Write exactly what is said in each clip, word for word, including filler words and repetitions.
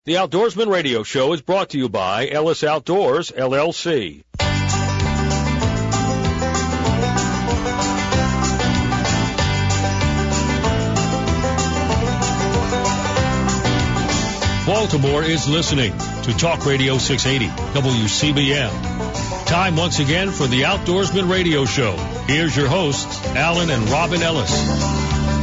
The Outdoorsman Radio Show is brought to you by Ellis Outdoors, L L C. Baltimore is listening to Talk Radio six eighty, W C B M. Time once again for the Outdoorsman Radio Show. Here's your hosts, Alan and Robin Ellis.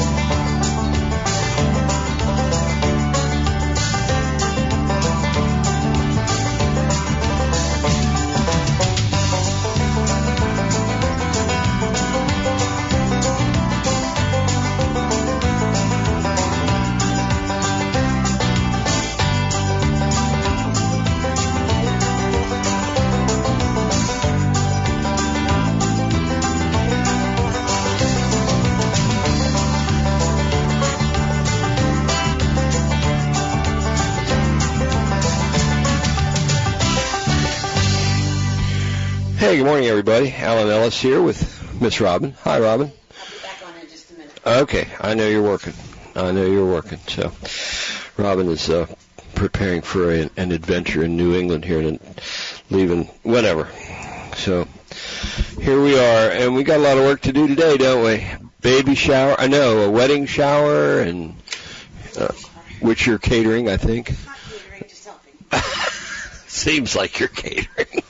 Hey, good morning, everybody. Alan Ellis here with Miss Robin. Hi, Robin. I'll be back on in just a minute. Okay, I know you're working. I know you're working. So, Robin is uh, preparing for a, an adventure in New England here and leaving whatever. So, here we are, and we got a lot of work to do today, don't we? Baby shower. I know, a wedding shower, and uh, which you're catering, I think. Not catering, just helping. Seems like you're catering.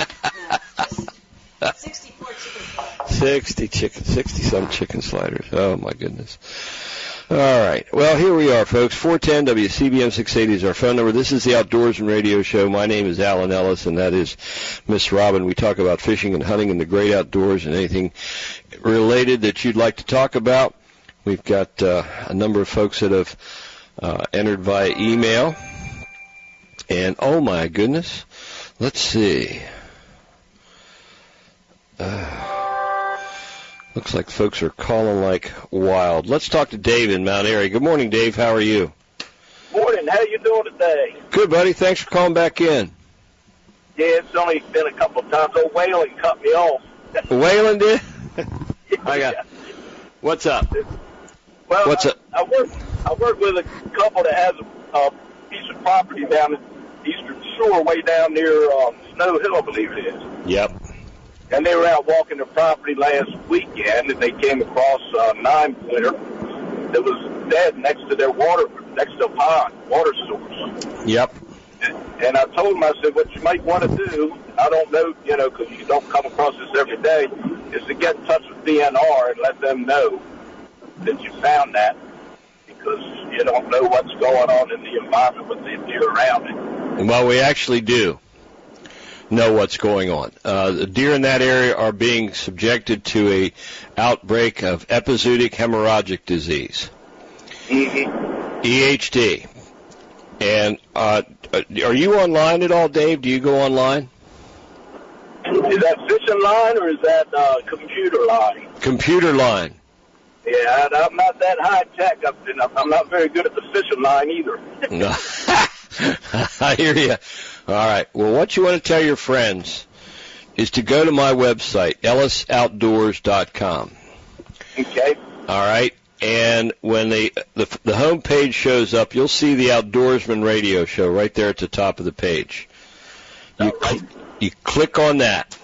No, sixty-four chicken sliders. Sixty chicken, sixty-some chicken sliders. Oh my goodness! All right. Well, here we are, folks. four ten W C B M six eighty is our phone number. This is the Outdoorsman Radio Show. My name is Alan Ellis, and that is Miss Robin. We talk about fishing and hunting in the great outdoors and anything related that you'd like to talk about. We've got uh, a number of folks that have uh, entered via email, and oh my goodness, let's see. Uh, looks like folks are calling like wild. Let's talk to Dave in Mount Airy. Good morning, Dave. How are you? Morning. How you doing today? Good, buddy. Thanks for calling back in. Yeah, it's only been a couple of times. Old Waylon cut me off. Waylon did? I got. What's up? Well, What's I, up? I work. I work with a couple that has a, a piece of property down the eastern shore, way down near um, Snow Hill, I believe it is. Yep. And they were out walking their property last weekend, and they came across a nine pointer that was dead next to their water, next to a pond, water source. Yep. And, and I told them, I said, what you might want to do, I don't know, you know, because you don't come across this every day, is to get in touch with D N R and let them know that you found that, because you don't know what's going on in the environment with the deer around it. Well, we actually do know what's going on. Uh, the deer in that area are being subjected to a outbreak of epizootic hemorrhagic disease, Mm-hmm. E H D. And uh, are you online at all, Dave? Do you go online? Is that fishing line or is that uh, computer line? Computer line. Yeah, I, I'm not that high tech. I'm, I'm not very good at the fishing line either. No. I hear you. All right. Well, what you want to tell your friends is to go to my website, ellis outdoors dot com. Okay. All right. And when the, the the home page shows up, you'll see the Outdoorsman Radio Show right there at the top of the page. You, cl- you click on that.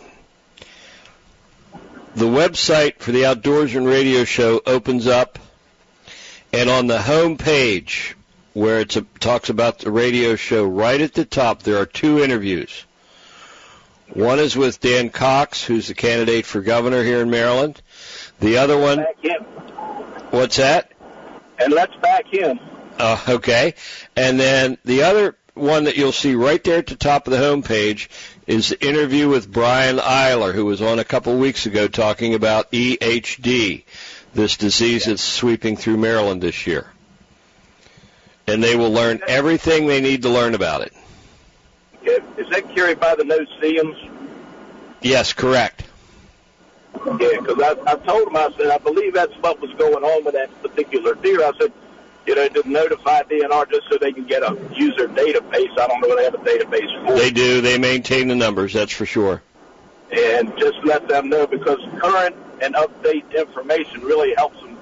The website for the Outdoorsman Radio Show opens up, and on the home page, where it talks about the radio show, right at the top, there are two interviews. One is with Dan Cox, who's the candidate for governor here in Maryland. The other one... Back him. What's that? And let's back him. Uh, okay. And then the other one that you'll see right there at the top of the home page is the interview with Brian Eiler, who was on a couple weeks ago talking about E H D, this disease that's sweeping through Maryland this year. And they will learn everything they need to learn about it. Okay. Is that carried by the no-see-ums? Yes, correct. Yeah, because I, I told him, I said, I believe that's what was going on with that particular deer. I said, you know, to notify D N R just so they can get a user database. I don't know what they have a database for. They do. They maintain the numbers, that's for sure. And just let them know, because current and update information really helps them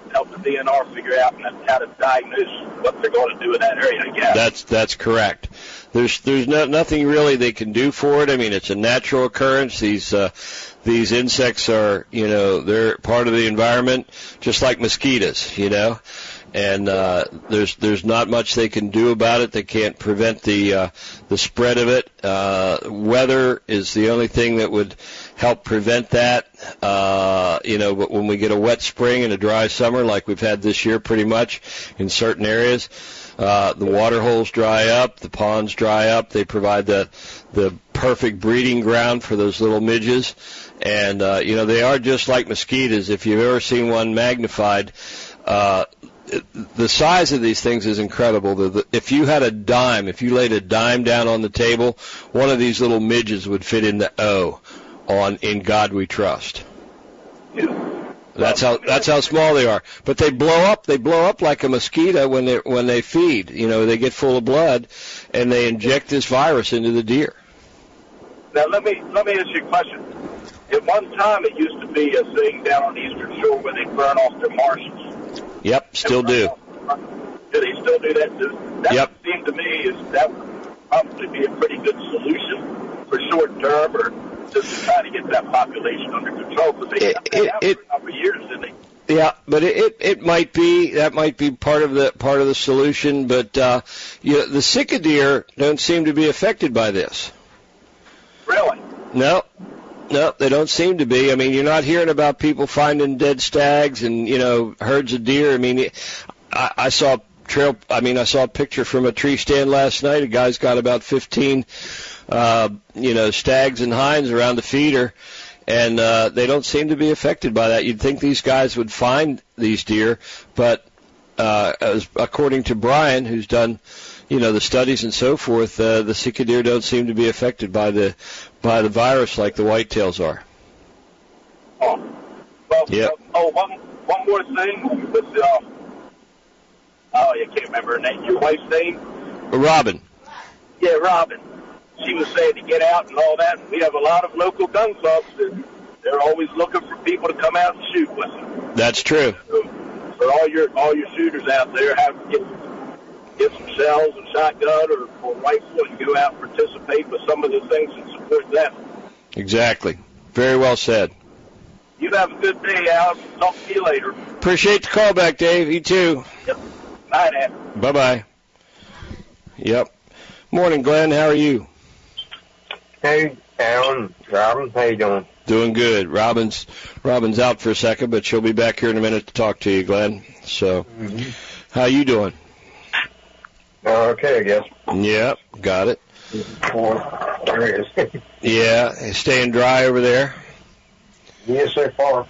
help the D N R figure out how to diagnose what they're going to do in that area, I guess. That's that's correct. There's there's no, nothing really they can do for it. I mean, it's a natural occurrence. These uh, these insects are, you know, they're part of the environment, just like mosquitoes, you know. And uh, there's there's not much they can do about it. They can't prevent the uh, the spread of it. Uh, weather is the only thing that would help prevent that. Uh, you know, but when we get a wet spring and a dry summer, like we've had this year, pretty much in certain areas, uh, the water holes dry up, the ponds dry up. They provide the the perfect breeding ground for those little midges. And uh, you know, they are just like mosquitoes. If you've ever seen one magnified. Uh, The size of these things is incredible. The, the, if you had a dime, if you laid a dime down on the table, one of these little midges would fit in the O on "In God We Trust." That's how that's how small they are. But they blow up. They blow up like a mosquito when they when they feed. You know, they get full of blood, and they inject this virus into the deer. Now let me let me ask you a question. At one time, it used to be a thing down on the Eastern Shore where they burn off their marshes. Yep, still do. Do they still do that? That yep. would seem to me is that would probably be a pretty good solution for short term, or just to try to get that population under control. Because they it, have it, that it, for a couple of years, didn't they? Yeah, but it, it it might be that might be part of the part of the solution. But uh, you know, the Sika deer don't seem to be affected by this. Really? No. No, they don't seem to be. I mean, you're not hearing about people finding dead stags and, you know, herds of deer. I mean, I, I saw trail. I mean, I saw a picture from a tree stand last night. A guy's got about fifteen, uh, you know, stags and hinds around the feeder, and uh, they don't seem to be affected by that. You'd think these guys would find these deer, but uh, as, according to Brian, who's done, you know, the studies and so forth, uh, the Sika deer don't seem to be affected by the by the virus like the whitetails are. Oh, well, yep. uh, oh, one, one more thing with, uh, oh, I can't remember her name. Your wife's name? Robin. Yeah, Robin. She was saying to get out and all that. We have a lot of local gun clubs, and they're always looking for people to come out and shoot with them. That's true. So, for all your all your shooters out there, have to get get some shells and shotgun or, or rifle and go out and participate with some of the things and support them. Exactly. Very well said. You have a good day, Alex. Talk to you later. Appreciate the call back, Dave. You too. Yep. Bye now. Bye-bye. Yep. Morning, Glenn. How are you? Hey, Alan. Robin, how you doing? Doing good. Robin's Robin's out for a second, but she'll be back here in a minute to talk to you, Glenn. So, mm-hmm. How you doing? Uh, okay, I guess. Yep, got it. Oh, there it is. Yeah, staying dry over there? Yes, so far.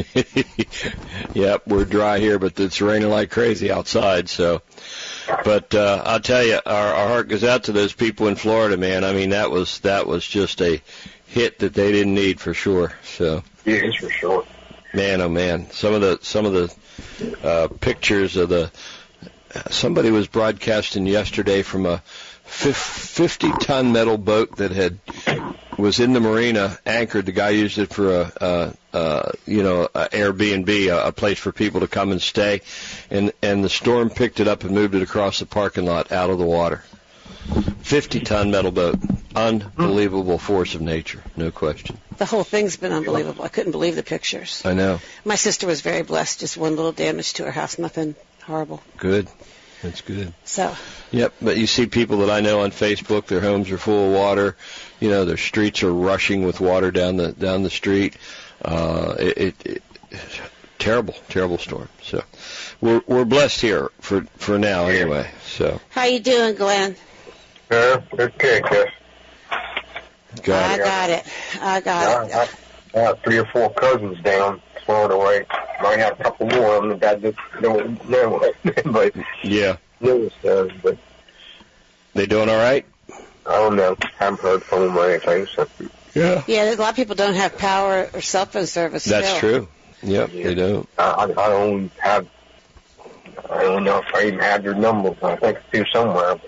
Yep, we're dry here, but it's raining like crazy outside, so. But uh, I'll tell you, our, our heart goes out to those people in Florida, man. I mean, that was that was just a hit that they didn't need for sure. So. Yes, for sure. Man, oh man, some of the some of the uh, pictures of the somebody was broadcasting yesterday from a fifty-ton metal boat that had was in the marina, anchored. The guy used it for a, a, a you know, a Airbnb, a, a place for people to come and stay, and and the storm picked it up and moved it across the parking lot out of the water. fifty-ton metal boat, unbelievable force of nature, no question. The whole thing's been unbelievable. I couldn't believe the pictures. I know. My sister was very blessed. Just one little damage to her house, nothing horrible. Good. That's good. So. Yep, but you see people that I know on Facebook, their homes are full of water. You know, their streets are rushing with water down the down the street. Uh, it, it, it terrible, terrible storm. So, we're we're blessed here for for now anyway. So. How you doing, Glenn? Uh, okay, Jeff. Got I it. got it. I got I, it. I, I have three or four cousins down Florida way. Might have a couple more of them that just don't know. But yeah. Lewis does, but they doing all right? I don't know. Haven't heard from them or anything. So. Yeah. Yeah, a lot of people don't have power or cell phone service. That's still. true. Yep, yeah. they don't. I, I don't have. I don't know if I even have their number. I think I do somewhere.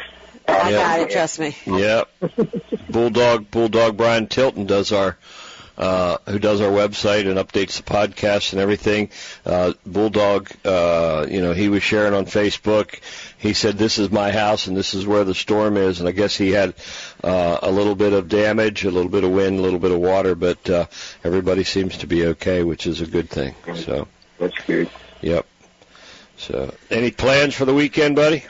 I yeah. got it. Trust me. Yep. Bulldog Bulldog Brian Tilton does our uh, who does our website and updates the podcast and everything. Uh, Bulldog, uh, you know, he was sharing on Facebook. He said, this is my house and this is where the storm is. And I guess he had uh, a little bit of damage, a little bit of wind, a little bit of water, but uh, everybody seems to be okay, which is a good thing. So that's good. Yep. So, any plans for the weekend, buddy?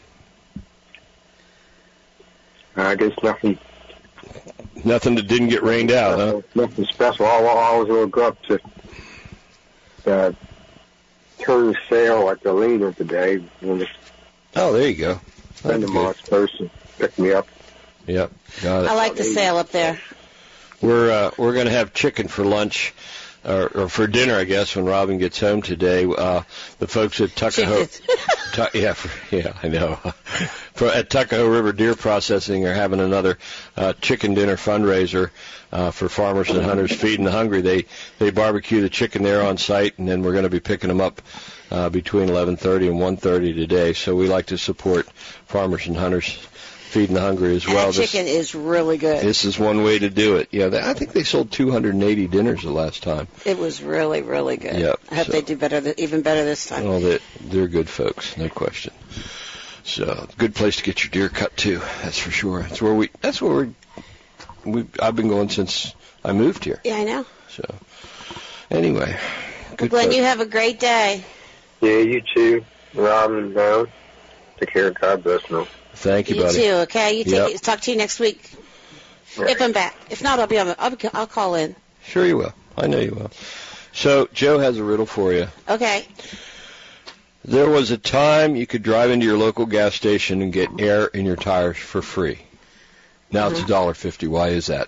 I guess nothing. Nothing that didn't get rained out, huh? Nothing special. I, I was going to go up to the turn sale at the Leader today. Oh, there you go. Friend of mine's person picked me up. Yep, got it. I like the sale up there. We're uh, we're going to have chicken for lunch. Or, or for dinner, I guess, when Robin gets home today. Uh, the folks at Tuckahoe, tu- yeah, for, yeah, I know. for, at Tuckahoe River Deer Processing are having another uh, chicken dinner fundraiser uh, for farmers and hunters feeding the hungry. They they barbecue the chicken there on site, and then we're going to be picking them up uh, between eleven thirty and one thirty today. So we like to support farmers and hunters feeding the hungry as well. That chicken this, is really good. This is one way to do it. Yeah, they, I think they sold two hundred eighty dinners the last time. It was really, really good. Yep, I hope so. they do better, th- even better this time. Well, they, they're good folks, no question. So, good place to get your deer cut too. That's for sure. That's where we. That's where we. We. I've been going since I moved here. Yeah, I know. So, anyway, good. Glenn, folks. you have a great day. Yeah, you too, Robin. No, take care. God bless you. Thank you, you buddy. You too. Okay. You take. Yep. It. Talk to you next week. Right. If I'm back. If not, I'll be on. I'll, I'll call in. Sure, you will. I know you will. So, Joe has a riddle for you. Okay. There was a time you could drive into your local gas station and get air in your tires for free. Now mm-hmm. it's a dollar fifty. Why is that?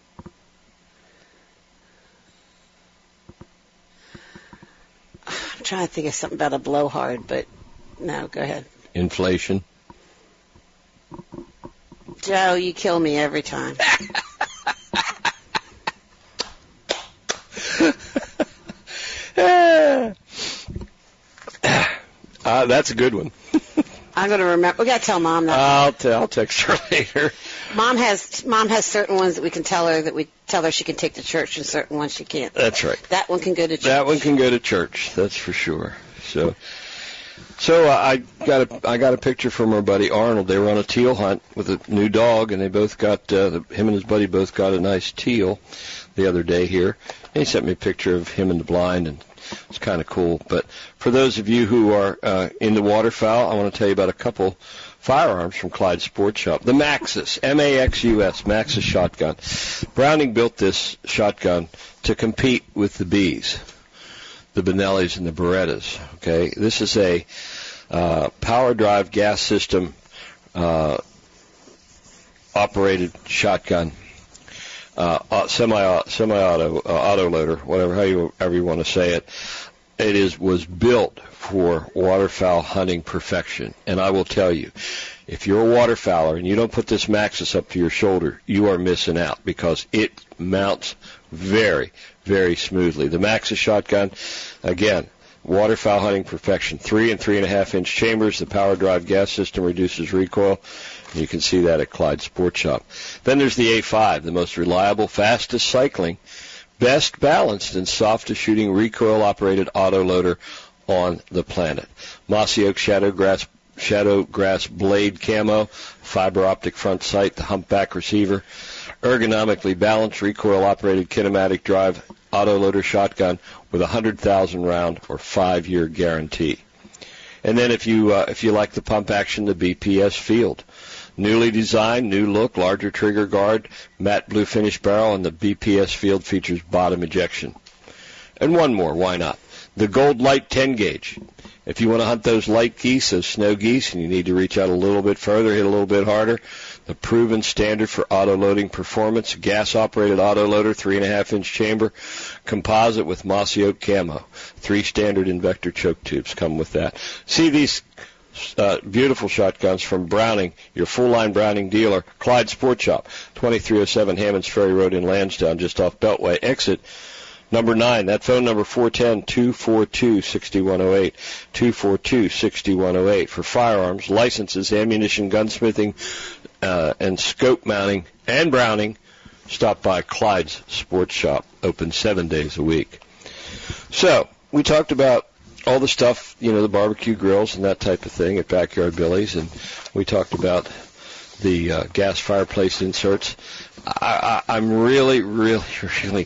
I'm trying to think of something about a blowhard, but no. Go ahead. Inflation. Joe, you kill me every time. uh, that's a good one. I'm going to remember. We got to tell Mom that. I'll, t- I'll text her later. Mom has Mom has certain ones that we can tell her that we tell her she can take to church, and certain ones she can't. That's right. That one can go to church. That one can go to church. That's for sure. So. So uh, I got a I got a picture from our buddy Arnold. They were on a teal hunt with a new dog, and they both got uh, the, him and his buddy both got a nice teal the other day here. And he sent me a picture of him in the blind, and it's kind of cool. But for those of you who are uh, into waterfowl, I want to tell you about a couple firearms from Clyde Sports Shop. The Maxus, M A X U S, Maxus shotgun. Browning built this shotgun to compete with the Bees, the Benellis and the Berettas. Okay, this is a uh, power drive gas system uh, operated shotgun, uh, semi semi auto uh, auto loader, whatever how you however you want to say it. It is was built for waterfowl hunting perfection, and I will tell you, if you're a waterfowler and you don't put this Maxus up to your shoulder, you are missing out because it mounts very, very smoothly. The Maxus shotgun, again, waterfowl hunting perfection. Three and three and a half inch chambers. The power drive gas system reduces recoil. You can see that at Clyde Sports Shop. Then there's the A five, the most reliable, fastest cycling, best balanced, and softest shooting recoil-operated autoloader on the planet. Mossy Oak Shadow Grass, Shadow Grass Blade Camo, fiber optic front sight, the humpback receiver, ergonomically balanced, recoil-operated kinematic drive autoloader shotgun with a one hundred thousand round or five-year guarantee. And then if you uh, if you like the pump action, the B P S Field. Newly designed, new look, larger trigger guard, matte blue finish barrel, and the B P S Field features bottom ejection. And one more, why not? The Gold Light ten gauge. If you want to hunt those light geese, those snow geese, and you need to reach out a little bit further, hit a little bit harder, the proven standard for auto-loading performance, gas-operated auto-loader, three and a half inch chamber, composite with mossy oak camo. Three standard Invector choke tubes come with that. See these uh, beautiful shotguns from Browning, your full-line Browning dealer, Clyde Sports Shop, twenty-three oh seven Hammonds Ferry Road in Lansdowne, just off Beltway. Exit number nine. That phone number, four one zero, two four two, six one zero eight, two four two, six one zero eight. For firearms, licenses, ammunition, gunsmithing, uh, and scope mounting, and Browning, stop by Clyde's Sports Shop. open seven days a week. So we talked about all the stuff, you know, the barbecue grills and that type of thing at Backyard Billy's, and we talked about the uh, gas fireplace inserts. I, I, I'm really, really, really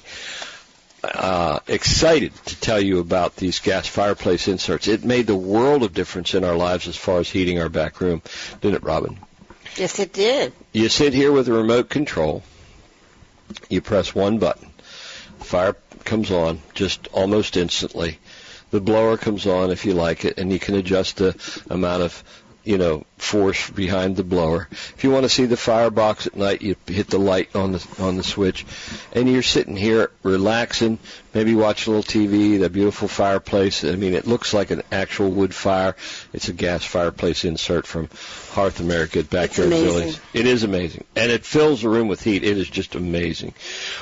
uh, excited to tell you about these gas fireplace inserts. It made the world of difference in our lives as far as heating our back room, didn't it, Robin? Yes, it did. You sit here with a remote control. You press one button. The fire comes on just almost instantly. The blower comes on if you like it, and you can adjust the amount of, you know, force behind the blower. If you want to see the firebox at night, you hit the light on the on the switch, and you're sitting here relaxing, maybe watch a little T V, that beautiful fireplace. I mean, it looks like an actual wood fire. It's a gas fireplace insert from Hearth America at Backyard Billy's. It is amazing, and it fills the room with heat. It is just amazing.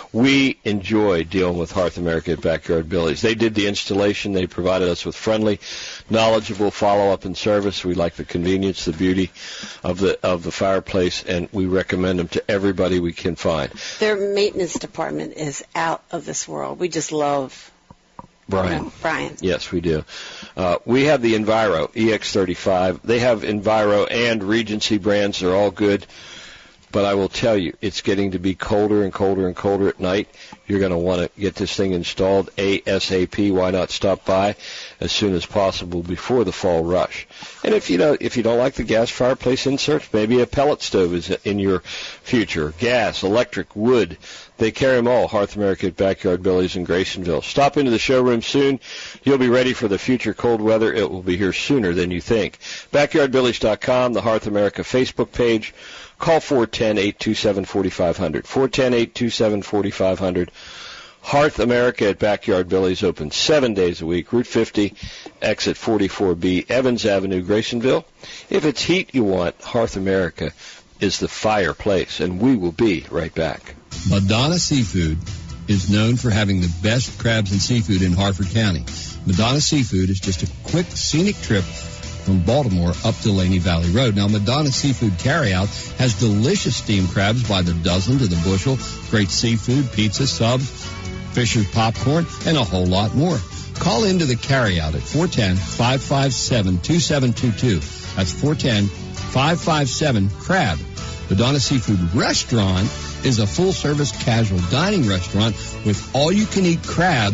We enjoy dealing with Hearth America at Backyard Billy's. They did the installation. They provided us with friendly, knowledgeable follow-up and service. We like the convenience, the beauty of the of the fireplace, and we recommend them to everybody we can find. Their maintenance department is out of this world. We just love Brian. You know, Brian. Yes, we do. Uh, we have the Enviro E X thirty-five. They have Enviro and Regency brands. They're all good. But I will tell you, it's getting to be colder and colder and colder at night. You're going to want to get this thing installed ASAP. Why not stop by as soon as possible before the fall rush? And if you know, if you don't like the gas fireplace inserts, maybe a pellet stove is in your future. Gas, electric, wood. They carry them all. Hearth America at Backyard Billy's in Graysonville. Stop into the showroom soon. You'll be ready for the future cold weather. It will be here sooner than you think. backyard billy's dot com, the Hearth America Facebook page. Call four one zero, eight two seven, four five zero zero. four one zero, eight two seven, four five zero zero. Hearth America at Backyard Billy's open seven days a week. Route fifty, exit forty-four B, Evans Avenue, Graysonville. If it's heat you want, Hearth America is the fireplace, and we will be right back. Madonna Seafood is known for having the best crabs and seafood in Harford County. Madonna Seafood is just a quick, scenic trip from Baltimore up Delaney Valley Road. Now, Madonna Seafood Carryout has delicious steamed crabs by the dozen to the bushel, great seafood, pizza, subs, Fisher's popcorn, and a whole lot more. Call into the carryout at four one zero, five five seven, two seven two two. That's four one zero, five five seven, CRAB. Madonna Seafood Restaurant is a full-service casual dining restaurant with all-you-can-eat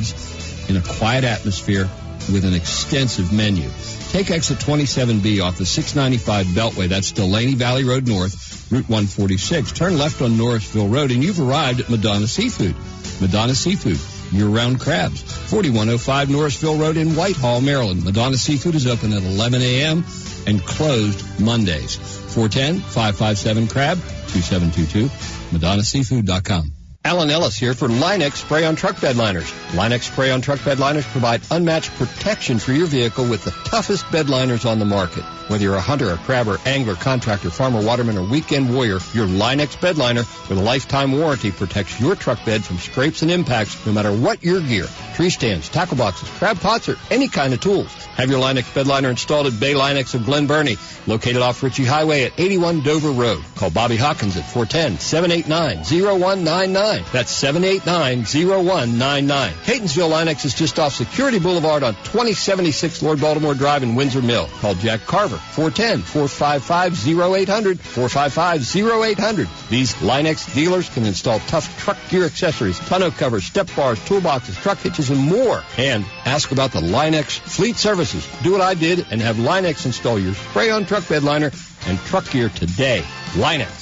crabs in a quiet atmosphere with an extensive menu. Take exit twenty-seven B off the six ninety-five Beltway. That's Delaney Valley Road North, Route one forty-six. Turn left on Norrisville Road, and you've arrived at Madonna Seafood. Madonna Seafood, year-round crabs. forty-one oh five Norrisville Road in Whitehall, Maryland. Madonna Seafood is open at eleven a.m. and closed Mondays. four one zero, five five seven, CRAB, two seven two two, madonna seafood dot com. Alan Ellis here for Line-X Spray-On Truck Bed Liners. Line-X Spray-On Truck Bed Liners provide unmatched protection for your vehicle with the toughest bed liners on the market. Whether you're a hunter, a crabber, angler, contractor, farmer, waterman, or weekend warrior, your Line-X Bed Liner with a lifetime warranty protects your truck bed from scrapes and impacts no matter what your gear. Tree stands, tackle boxes, crab pots, or any kind of tools. Have your Line-X Bed Liner installed at Bay Line-X of Glen Burnie, located off Ritchie Highway at eighty-one Dover Road. Call Bobby Hawkins at four one zero, seven eight nine, zero one nine nine. That's seven eight nine, zero one nine nine. Catonsville Line-X is just off Security Boulevard on twenty seventy-six Lord Baltimore Drive in Windsor Mill. Call Jack Carver, four one zero, four five five, zero eight zero zero, four five five, zero eight zero zero. These Line-X dealers can install tough truck gear accessories, tonneau covers, step bars, toolboxes, truck hitches, and more. And ask about the Line-X Fleet Services. Do what I did and have Line-X install your spray-on truck bed liner and truck gear today. Line-X.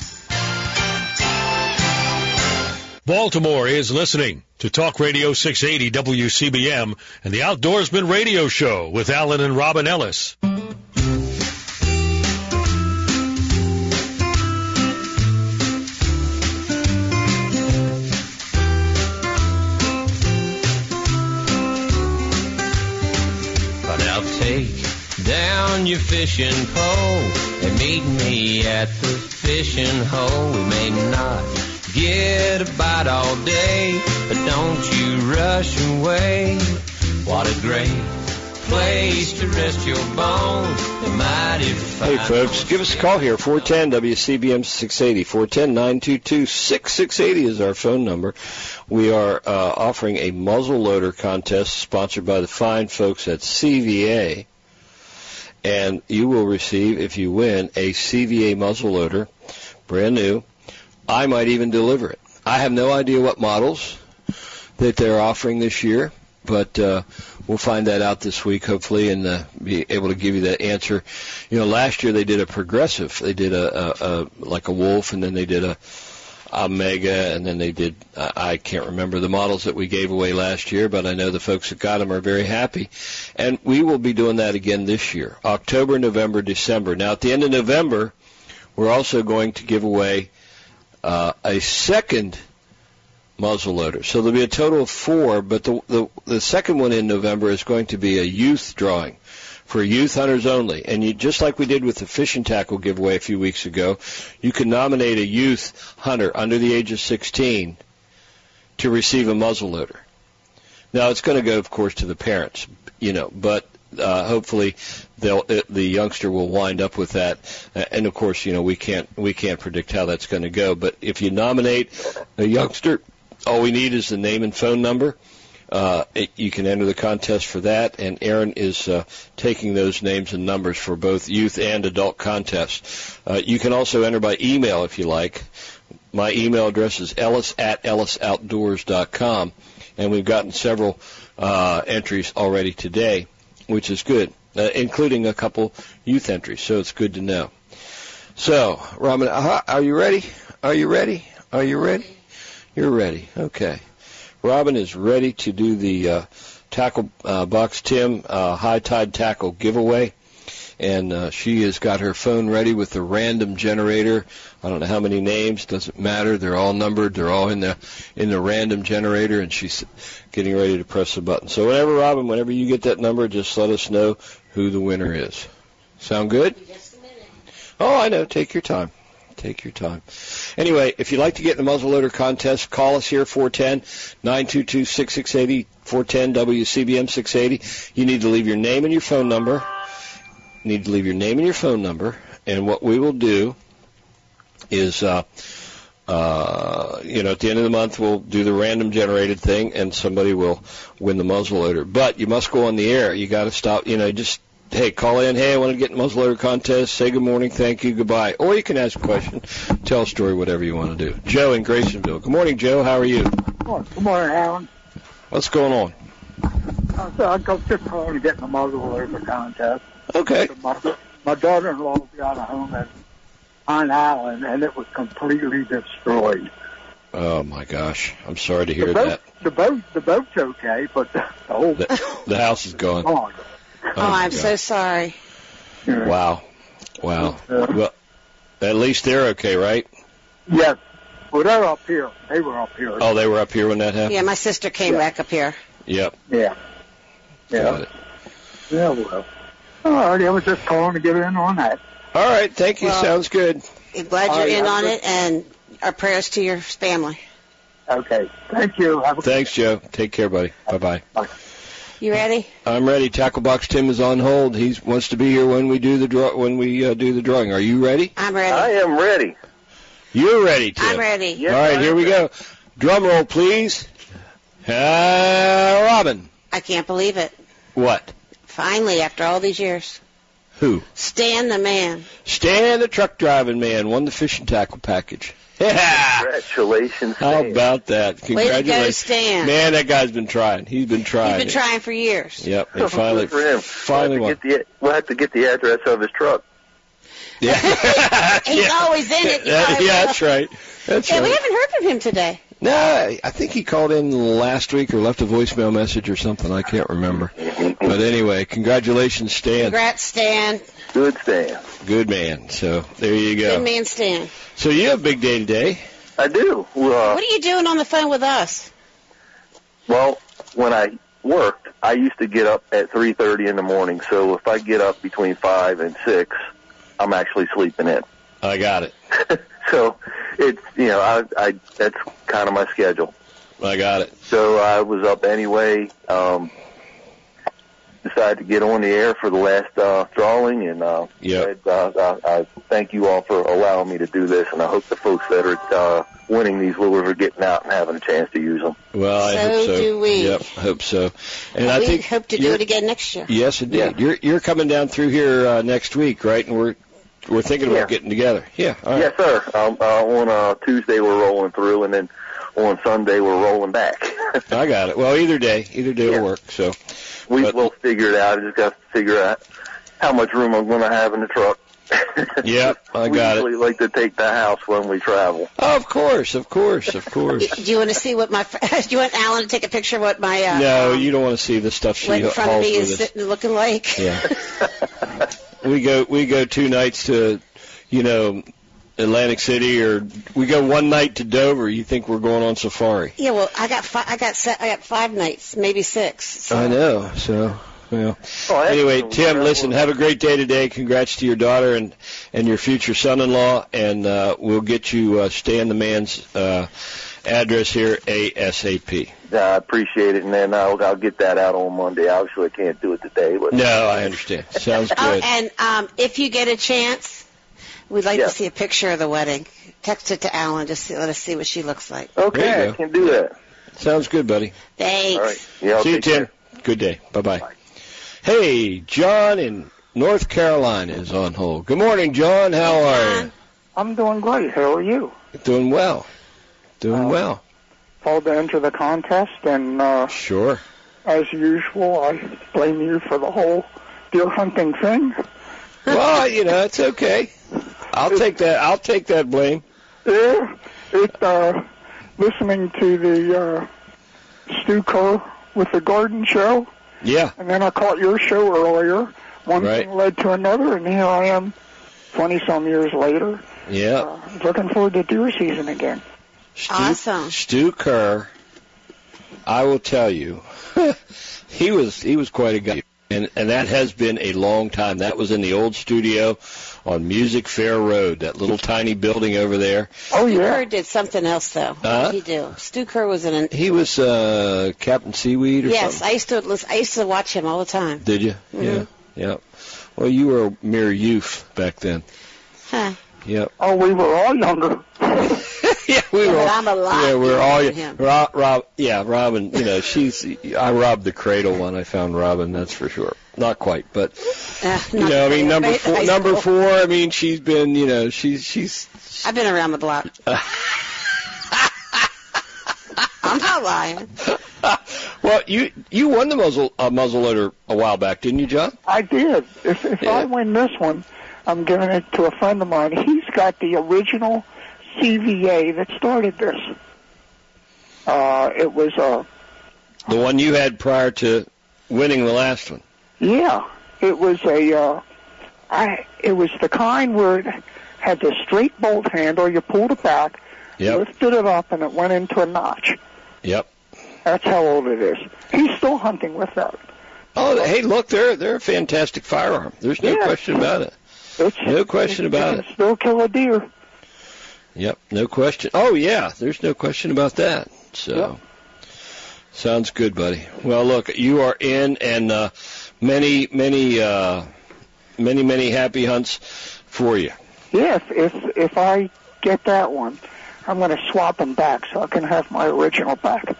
Baltimore is listening to Talk Radio six eighty W C B M and the Outdoorsman Radio Show with Alan and Robin Ellis. Down your fishing pole and meet me at the fishing hole. We may not get a bite all day, but don't you rush away. What a great place to rest your bones. The mighty Hey, folks, give us a call here, four one zero W C B M six eighty. four one zero, nine two two, six six eight zero is our phone number. We are uh, offering a muzzle loader contest sponsored by the fine folks at C V A. And you will receive, if you win, a C V A muzzle loader, brand new. I might even deliver it. I have no idea what models that they're offering this year, but uh, we'll find that out this week, hopefully, and uh, be able to give you that answer. You know, last year they did a progressive. They did a, a, a like a Wolf, and then they did a Omega, and then they did, uh, I can't remember the models that we gave away last year, but I know the folks that got them are very happy. And we will be doing that again this year, October, November, December. Now, at the end of November, we're also going to give away uh, a second muzzle loader. So there'll be a total of four, but the, the the second one in November is going to be a youth drawing for youth hunters only. And you, just like we did with the fishing tackle giveaway a few weeks ago, you can nominate a youth hunter under the age of sixteen to receive a muzzle loader. Now, it's going to go, of course, to the parents, you know, but uh, hopefully they'll, it, the youngster will wind up with that. Uh, and, of course, you know, we can't we can't predict how that's going to go. But if you nominate a youngster, all we need is the name and phone number. Uh, it, you can enter the contest for that, and Aaron is uh, taking those names and numbers for both youth and adult contests. Uh, you can also enter by email if you like. My email address is ellis at ellis outdoors dot com, and we've gotten several uh, entries already today, which is good, uh, including a couple youth entries, so it's good to know. So, Robin, uh, are you ready? Are you ready? Are you ready? You're ready. Okay. Robin is ready to do the uh, Tackle uh, Box Tim uh, High Tide Tackle giveaway, and uh, she has got her phone ready with the random generator. I don't know how many names, doesn't matter. They're all numbered. They're all in the in the random generator, and she's getting ready to press the button. So whenever, Robin, whenever you get that number, just let us know who the winner is. Sound good? Just a minute. Oh, I know. Take your time. Take your time. Anyway, if you'd like to get in the muzzleloader contest, call us here, four one zero, nine two two, six six eight zero, four one zero W C B M six eighty. You need to leave your name and your phone number. You need to leave your name and your phone number. And what we will do is, uh, uh, you know, at the end of the month, we'll do the random generated thing, and somebody will win the muzzleloader. But you must go on the air. You got to stop, you know, just hey, call in, hey, I want to get in the muzzleloader contest, say good morning, thank you, goodbye. Or you can ask a question, tell a story, whatever you want to do. Joe in Graysonville. Good morning, Joe. How are you? Good morning, Good morning Alan. What's going on? Uh, so I go just calling to get in the muzzleloader contest. Okay. My, my daughter-in-law got a home at Pine Island, and it was completely destroyed. Oh, my gosh. I'm sorry to hear the boat, that. The boat, the boat's okay, but the, the whole the, the house is gone. gone. Oh, oh I'm God. so sorry. Wow. Wow. Uh, well, at least they're okay, right? Yes. Well, they're up here. They were up here. Oh, they were up here when that happened? Yeah, my sister came yeah. back up here. Yep. Yeah. Yeah. Got it. Yeah, well. All right, I was just calling to get in on that. All right, thank you. Well, sounds good. Glad you're right, in on it, and our prayers to your family. Okay. Thank you. Have a Thanks, Joe. Take care, buddy. Bye-bye. Bye. You ready? I'm ready. Tackle Box Tim is on hold. He wants to be here when we do the draw. When we uh, do the drawing. Are you ready? I'm ready. I am ready. You're ready, Tim. I'm ready. Yes, all right, I here we ready. go. Drum roll, please. Uh, Robin. I can't believe it. What? Finally, after all these years. Who? Stan the man. Stan the truck driving man won the fishing tackle package. Yeah. Congratulations, How Stan. about that? Congratulations. Way to go, Stan. Man, that guy's been trying. He's been trying. He's been trying for years. Yep. And finally, for him. finally we'll won. have, to get the, we'll have to get the address of his truck. Yeah. He's yeah. always in it. That, yeah, that's right. That's yeah, right. we haven't heard from him today. No, I think he called in last week or left a voicemail message or something. I can't remember. But anyway, congratulations, Stan. Congrats, Stan. Good Stan. Good man. So there you go. Good man, Stan. So you have a big day today. I do. Uh, what are you doing on the phone with us? Well, when I worked, I used to get up at three thirty in the morning. So if I get up between five and six, I'm actually sleeping in. I got it. So it's, you know, I, I that's kind of my schedule. I got it. So I was up anyway. Um, decided to get on the air for the last uh, drawing, and uh, yep. uh, I, I thank you all for allowing me to do this, and I hope the folks that are uh, winning these lures are getting out and having a chance to use them. Well, I so hope so. do we. Yep, hope so. And well, I we think hope to do it again next year. Yes, indeed. Yeah. You're you're coming down through here uh, next week, right? And we're we're thinking Yeah. about getting together. Yeah. All right. Yes, sir. Um, uh, on uh, Tuesday we're rolling through, and then on Sunday we're rolling back. I got it. Well, either day, either day Yeah. will work. So we but- will figure it out. I just got to figure out how much room I'm going to have in the truck. Yep, I got it. We usually like to take the house when we travel. Oh, of course, of course, of course. Do you want to see what my? fr- Do you want Alan to take a picture of what my? Uh, No, um, you don't want to see the stuff she what in front of hauls me with is us. sitting looking like? Yeah. we go we go two nights to, you know, Atlantic City, or we go one night to Dover. You think we're going on safari? Yeah, well, I got fi- I got se- I got five nights, maybe six. So. I know. So, well. Oh, Anyway, excellent. Tim, listen, have a great day today. Congrats to your daughter and, and your future son-in-law, and uh, we'll get you uh, Stan the Man's uh, address here ASAP. I appreciate it, and then I'll, I'll get that out on Monday. Obviously, I can't do it today, but No, I understand. Sounds Oh, good. and um, if you get a chance, we'd like Yeah. to see a picture of the wedding. Text it to Alan, just see, let us see what she looks like. There okay, you I go. can do that. Sounds good, buddy. Thanks. All right. Yeah, I'll See you, take Tim. care. Good day. Bye-bye. Bye. Hey, John in North Carolina is on hold. Good morning, John. How Hey, are John. I'm doing great. How are you? you? Doing well. Doing Uh, well. Called to enter the contest, and uh, Sure. as usual, I blame you for the whole deer hunting thing. Well, you know, it's okay. I'll take that. I'll take that blame. Yeah, it, uh, listening to the uh, Stu Kerr with the garden show, Yeah. and then I caught your show earlier. One Right. thing led to another, and here I am twenty-some years later, Yeah. uh, looking forward to deer season again. Stu, Awesome. Stu Kerr, I will tell you, he was he was quite a guy, and and that has been a long time. That was in the old studio on Music Fair Road, that little tiny building over there. Oh, Stu yeah. Kerr did something else, though. What Huh? did he do? Stu Kerr was in an... He was uh, Captain Seaweed or Yes, something. I used to listen, I used to watch him all the time. Did you? Mhm. Yeah. Yeah. Well, you were a mere youth back then. Huh. Yep. Oh, we were all younger. yeah, we Yeah, were. but I'm a lot Yeah, we're all. younger than him. Rob, Rob, yeah, Robin. You know, she's. I robbed the cradle when I found Robin. That's for sure. Not quite, but Uh, you not know, I mean, quite. number High four. school. Number four. I mean, she's been. You know, she's she's. I've been around the block. I'm not lying. Well, you you won the muzzle uh, muzzleloader a while back, didn't you, John? I did. If, if Yeah. I win this one, I'm giving it to a friend of mine. He's got the original C V A that started this. Uh, it was a, The one you had prior to winning the last one. yeah, it was a, uh, I, it was the kind where it had the straight bolt handle. You pulled it back, Yep. lifted it up, and it went into a notch. Yep. That's how old it is. He's still hunting with that. Oh, hey, look, they're they're a fantastic firearm. There's no Yeah. question about it. It's, No question about it. it. can still kill a deer. Yep, no question. Oh, yeah, there's no question about that. So, Yep. sounds good, buddy. Well, look, you are in, and uh, many, many, uh, many, many happy hunts for you. Yes, if if I get that one, I'm going to swap them back so I can have my original back.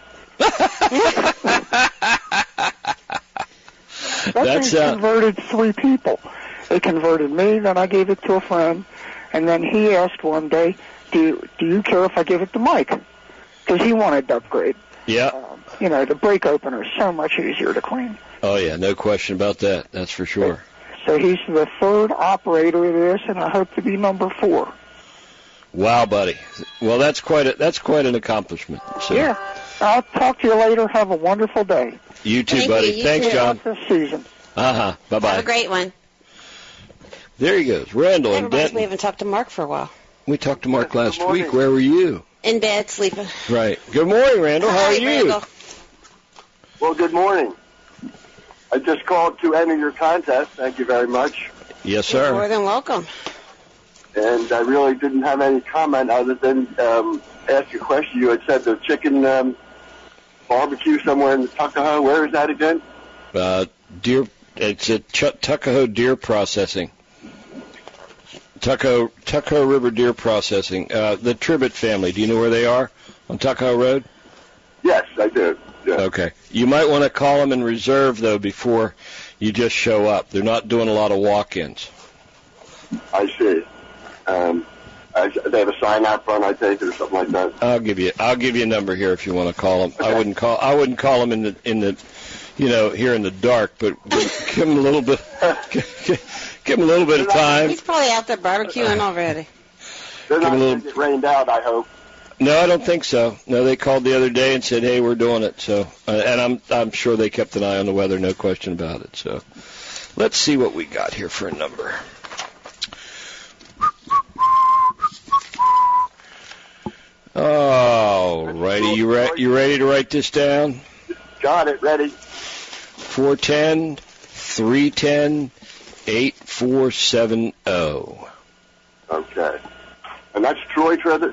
That That's thing uh, converted three people. It converted me, then I gave it to a friend, and then he asked one day, "Do you, do you care if I give it to Mike?" Because he wanted to upgrade. yeah. Um, you know, the brake opener is so much easier to clean. Oh, yeah, no question about that. That's for sure. So he's the third operator of this, and I hope to be number four. Wow, buddy. Well, that's quite a that's quite an accomplishment. So, Yeah. I'll talk to you later. Have a wonderful day. You too, Thank buddy. you. You Thanks, too. John. This season. Uh huh. Bye Have bye. a great one. There he goes, Randall That and reminds me, we Denton. haven't talked to Mark for a while. We talked to Mark last morning. week. Where were you? In bed, sleeping. Right. Good morning, Randall. How Hi, are you? Randall. Well, good morning. I just called to enter your contest. Thank you very much. Yes, You're more sir. than welcome. And I really didn't have any comment other than um, ask a question. You had said the chicken um, barbecue somewhere in the Tuckahoe. Where is that again? Uh, Deer It's at Ch- Tuckahoe Deer Processing. Tuckahoe, Tuckahoe River Deer Processing. Uh, the Tribbett family. Do you know where they are on Tuckahoe Road? Yes, I do. Yeah. Okay. You might want to call them and reserve, though, before you just show up. They're not doing a lot of walk-ins. I see. Um, I, they have a sign out front, I take it, or something like that. I'll give you. I'll give you a number here if you want to call them. Okay. I wouldn't call. I wouldn't call them in the in the, you know, here in the dark. But give, give them a little bit. Give, give them a little bit of time. He's probably out there barbecuing already. They're not going little... to get rained out, I hope. No, I don't think so. No, they called the other day and said, "Hey, we're doing it." So, uh, and I'm I'm sure they kept an eye on the weather, no question about it. So, let's see what we got here for a number. Oh, righty. You re- you ready to write this down? Got it. Ready. four ten, three ten, eight four seven zero. Okay. And that's Troy Tribbett?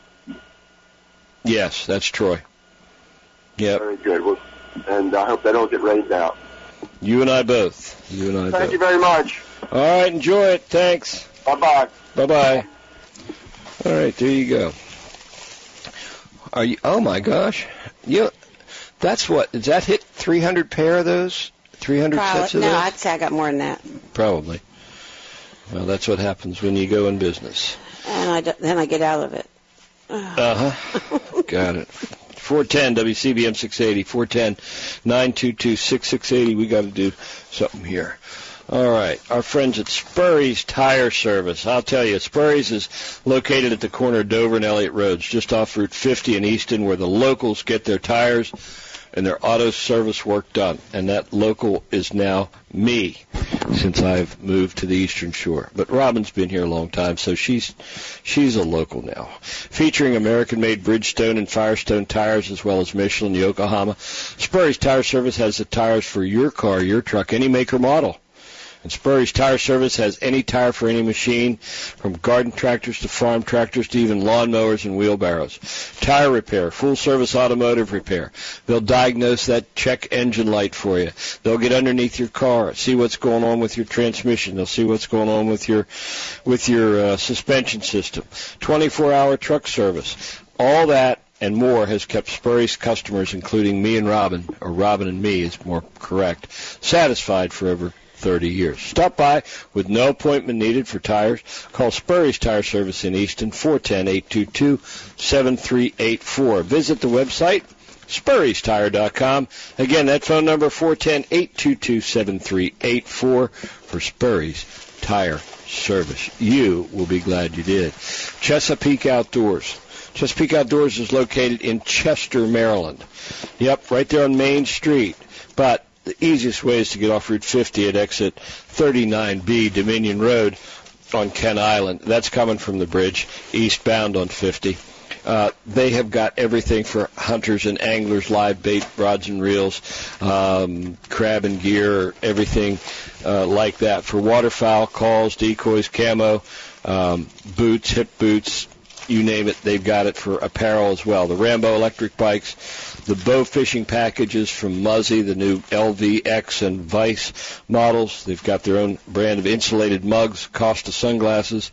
Yes, that's Troy. Yep. Very good. Well, and I hope they don't get rained out. You and I both. You and I Thank both. Thank you very much. All right. Enjoy it. Thanks. Bye-bye. Bye-bye. All right. There you go. Are you? Oh my gosh! You, that's what? Does that hit three hundred pair of those? three hundred sets of no, those? No, I'd say I got more than that. Probably. Well, that's what happens when you go in business. And I do, then I get out of it. Uh huh. Got it. four ten W C B M six eighty. four ten, nine two two, six six eight zero. We got to do something here. All right, our friends at Spurry's Tire Service. I'll tell you, Spurry's is located at the corner of Dover and Elliott Roads, just off Route fifty in Easton, where the locals get their tires and their auto service work done. And that local is now me, since I've moved to the Eastern Shore. But Robin's been here a long time, so she's she's a local now. Featuring American-made Bridgestone and Firestone tires, as well as Michelin, Yokohama, Spurry's Tire Service has the tires for your car, your truck, any make or model. And Spurry's Tire Service has any tire for any machine, from garden tractors to farm tractors to even lawnmowers and wheelbarrows. Tire repair, full-service automotive repair. They'll diagnose that check engine light for you. They'll get underneath your car, see what's going on with your transmission. They'll see what's going on with your with your uh, suspension system. twenty-four hour truck service. All that and more has kept Spurry's customers, including me and Robin, or Robin and me is more correct, satisfied for over thirty years. Stop by with no appointment needed for tires. Call Spurry's Tire Service in Easton, four one zero, eight two two, seven three eight four. Visit the website, spurrys tire dot com. Again, that phone number, four one zero, eight two two, seven three eight four for Spurry's Tire Service. You will be glad you did. Chesapeake Outdoors. Chesapeake Outdoors is located in Chester, Maryland. Yep, right there on Main Street. But the easiest way is to get off Route fifty at exit thirty-nine B, Dominion Road on Kent Island. That's coming from the bridge, eastbound on fifty. Uh, they have got everything for hunters and anglers, live bait, rods and reels, um, crab and gear, everything uh, like that. For waterfowl, calls, decoys, camo, um, boots, hip boots, you name it, they've got it for apparel as well. The Rambo electric bikes, the bow fishing packages from Muzzy, the new L V X and Vice models. They've got their own brand of insulated mugs, Costa sunglasses.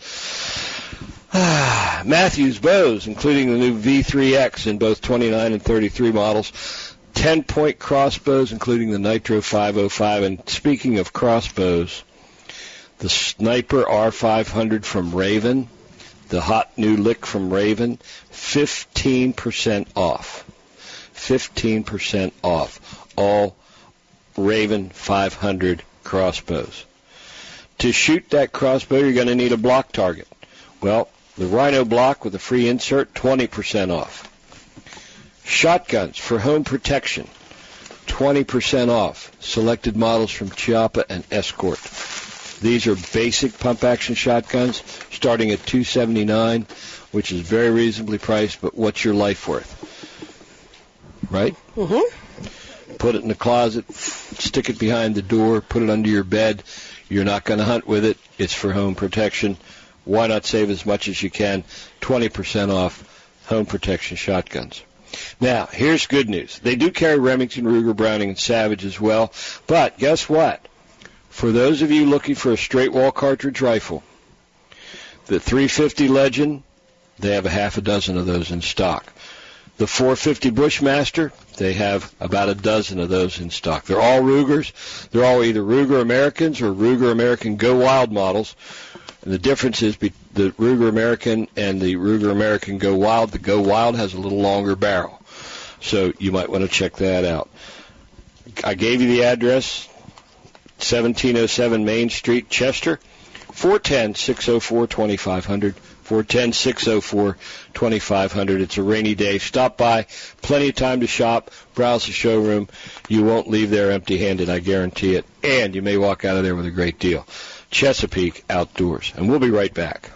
Matthews bows, including the new V three X in both twenty-nine and thirty-three models. ten-point crossbows, including the Nitro five oh five. And speaking of crossbows, the Sniper R five hundred from Raven, the hot new lick from Raven, fifteen percent off. fifteen percent off all Raven five hundred crossbows. To shoot that crossbow, you're going to need a block target. Well, the Rhino block with a free insert, twenty percent off. Shotguns for home protection, twenty percent off. Selected models from Chiappa and Escort. These are basic pump-action shotguns starting at two hundred seventy-nine dollars, which is very reasonably priced, but what's your life worth? Right? Mm-hmm. Put it in the closet, stick it behind the door, put it under your bed. You're not going to hunt with it. It's for home protection. Why not save as much as you can? twenty percent off home protection shotguns. Now, here's good news. They do carry Remington, Ruger, Browning, and Savage as well. But guess what? For those of you looking for a straight wall cartridge rifle, the three fifty Legend, they have a half a dozen of those in stock. The four fifty Bushmaster, they have about a dozen of those in stock. They're all Rugers. They're all either Ruger Americans or Ruger American Go Wild models. And the difference is be- the Ruger American and the Ruger American Go Wild. The Go Wild has a little longer barrel. So you might want to check that out. I gave you the address, seventeen oh seven Main Street, Chester, four one zero, six oh four, two five zero zero, four one zero, six oh four, two five zero zero. It's a rainy day. Stop by. Plenty of time to shop. Browse the showroom. You won't leave there empty-handed, I guarantee it. And you may walk out of there with a great deal. Chesapeake Outdoors. And we'll be right back.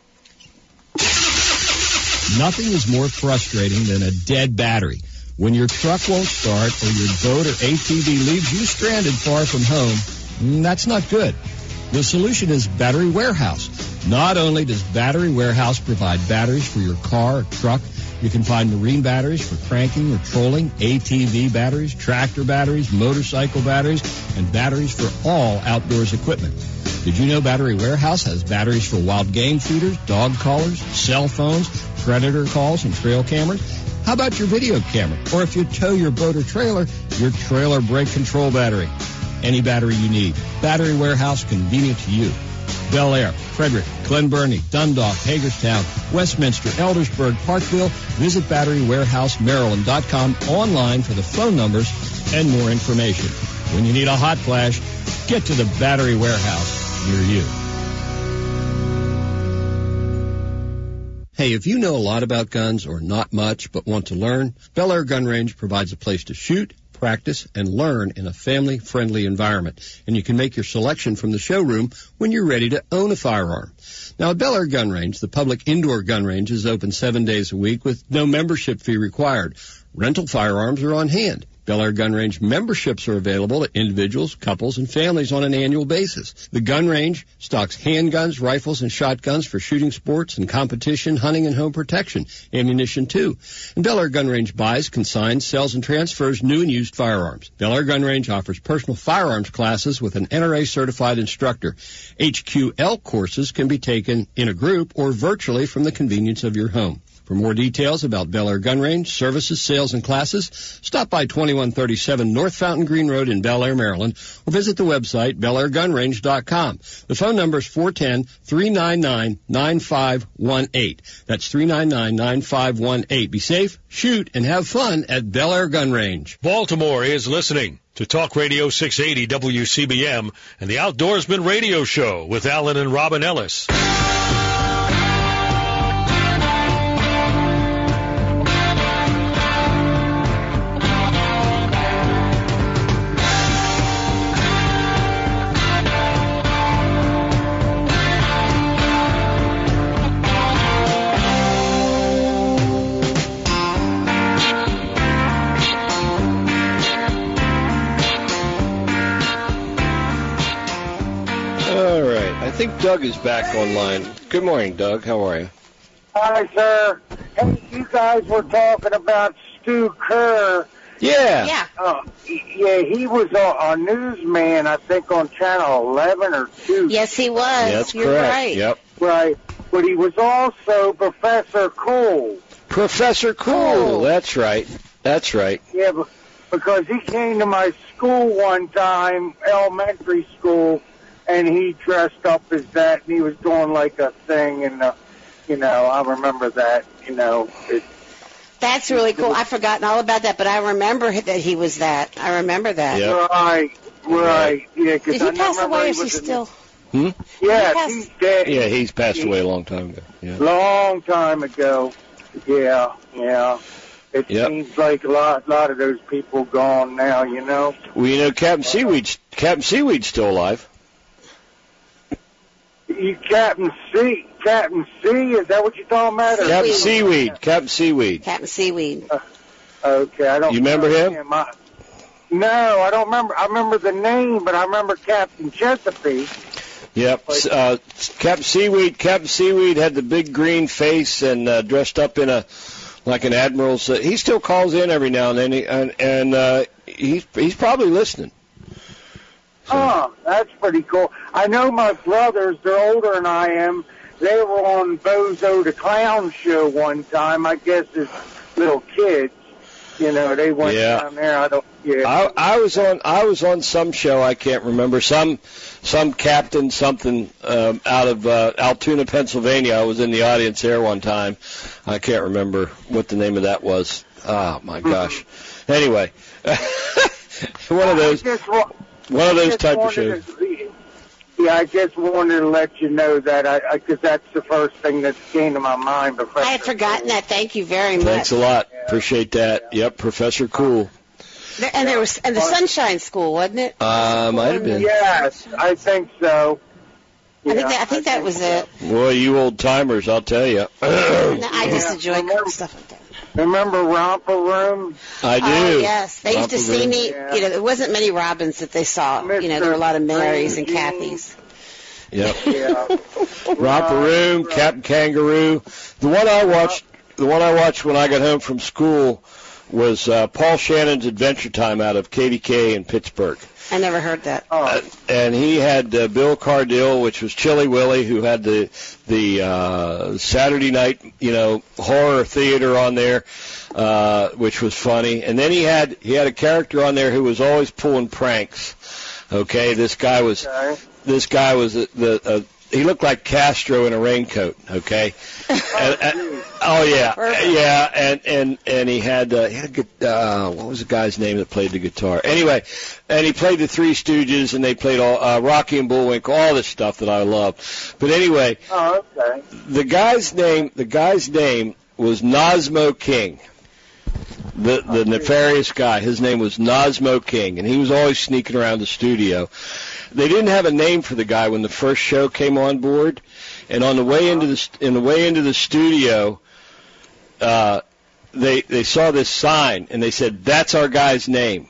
Nothing is more frustrating than a dead battery. When your truck won't start or your boat or A T V leaves you stranded far from home, that's not good. The solution is Battery Warehouse. Not only does Battery Warehouse provide batteries for your car or truck, you can find marine batteries for cranking or trolling, A T V batteries, tractor batteries, motorcycle batteries, and batteries for all outdoors equipment. Did you know Battery Warehouse has batteries for wild game feeders, dog collars, cell phones, predator calls, and trail cameras? How about your video camera? Or if you tow your boat or trailer, your trailer brake control battery. Any battery you need. Battery Warehouse, convenient to you. Bel Air, Frederick, Glen Burnie, Dundalk, Hagerstown, Westminster, Eldersburg, Parkville. Visit battery warehouse maryland dot com online for the phone numbers and more information. When you need a hot flash, get to the Battery Warehouse near you. Hey, if you know a lot about guns or not much but want to learn, Bel Air Gun Range provides a place to shoot, practice, and learn in a family-friendly environment. And you can make your selection from the showroom when you're ready to own a firearm. Now, at Bel Air Gun Range, the public indoor gun range is open seven days a week with no membership fee required. Rental firearms are on hand. Bel Air Gun Range memberships are available to individuals, couples, and families on an annual basis. The gun range stocks handguns, rifles, and shotguns for shooting sports and competition, hunting, and home protection. Ammunition, too. And Bel Air Gun Range buys, consigns, sells, and transfers new and used firearms. Bel Air Gun Range offers personal firearms classes with an N R A-certified instructor. H Q L courses can be taken in a group or virtually from the convenience of your home. For more details about Bel Air Gun Range, services, sales, and classes, stop by twenty-one thirty-seven North Fountain Green Road in Bel Air, Maryland, or visit the website bel air gun range dot com. The phone number is four one zero, three nine nine, nine five one eight. That's three nine nine, nine five one eight. Be safe, shoot, and have fun at Bel Air Gun Range. Baltimore is listening to Talk Radio six eighty W C B M and the Outdoorsman Radio Show with Alan and Robin Ellis. I think Doug is back online. Good morning, Doug. How are you? Hi, sir. Hey, you guys were talking about Stu Kerr. Yeah. Yeah. Uh, yeah, he was a, a newsman, I think, on Channel eleven or two. Yes, he was. Yeah, that's You're correct. right. Yep. Right. But he was also Professor Cool. Professor Cool. Cool. That's right. That's right. Yeah, but, because he came to my school one time, elementary school, and he dressed up as that, and he was doing like a thing, and, uh, you know, I remember that, you know. It, That's really cool. I've forgotten all about that, but I remember that he was that. I remember that. Yep. Right, right. Yeah, cause Did I he pass remember away or he is he was in- still? Hmm? Yeah, He passed- he's dead. Yeah, he's passed away a long time ago. Yeah. Long time ago. Yeah, yeah. It Yep. seems like a lot, lot of those people gone now, you know. Well, you know, Captain Seaweed's, Captain Seaweed's still alive. You Captain C, Captain C, is that what you're talking about? Or- Captain Seaweed. Captain Seaweed. Captain Seaweed. Okay, I don't. You remember him? him. I, no, I don't remember. I remember the name, but I remember Captain Chesapeake. Yep. Uh, Captain Seaweed. Captain Seaweed had the big green face and uh, dressed up in a like an admiral's. Uh, he still calls in every now and then, he, and, and uh, he's he's probably listening. Oh, that's pretty cool. I know my brothers, they're older than I am. They were on Bozo the Clown show one time, I guess as little kids. You know, they went Yeah. down there. I don't. Yeah. I, I was on I was on some show, I can't remember, some some captain something um, out of uh, Altoona, Pennsylvania. I was in the audience there one time. I can't remember what the name of that was. Oh my gosh. Anyway, one of those I just wa- one of I those just type of wanted shows. to- yeah, I just wanted to let you know that, I because that's the first thing that came to my mind. Professor. I had forgotten that. Thank you very much. Thanks a lot. Appreciate that. Yep, Professor Cool. There, and there was and the Sunshine School, wasn't it? Uh, might have been. Yes, I think so. I think Yeah, that, I think that was it. Well, you old timers, I'll tell you. No, I just Yeah, enjoy remember- stuff like that. Remember Romper Room? I do. Oh, yes. They used to Romper see Room. me, Yeah. you know, there wasn't many Robins that they saw. You know, there were a lot of Marys and Kathys. Yep. Yeah. Romper Room, Captain Kangaroo. The one I watched, the one I watched when I got home from school was uh, Paul Shannon's Adventure Time out of K D K in Pittsburgh. I never heard that. Uh, and he had uh, Bill Cardill, which was Chilly Willy, who had the the uh, Saturday night, you know, horror theater on there, uh, which was funny. And then he had he had a character on there who was always pulling pranks. Okay, this guy was Okay. this guy was the, the uh, he looked like Castro in a raincoat. Okay. and, and, oh yeah, Perfect. yeah, and and and he had uh, he had a good uh, what was the guy's name that played the guitar? Anyway, and he played the Three Stooges, and they played all uh, Rocky and Bullwinkle, all this stuff that I love. But anyway, Oh, okay. the guy's name the guy's name was Nosmo King. The the nefarious guy, his name was Nosmo King, and he was always sneaking around the studio. They didn't have a name for the guy when the first show came on board, and on the way into the in the way into the studio, uh, they they saw this sign and they said, "That's our guy's name.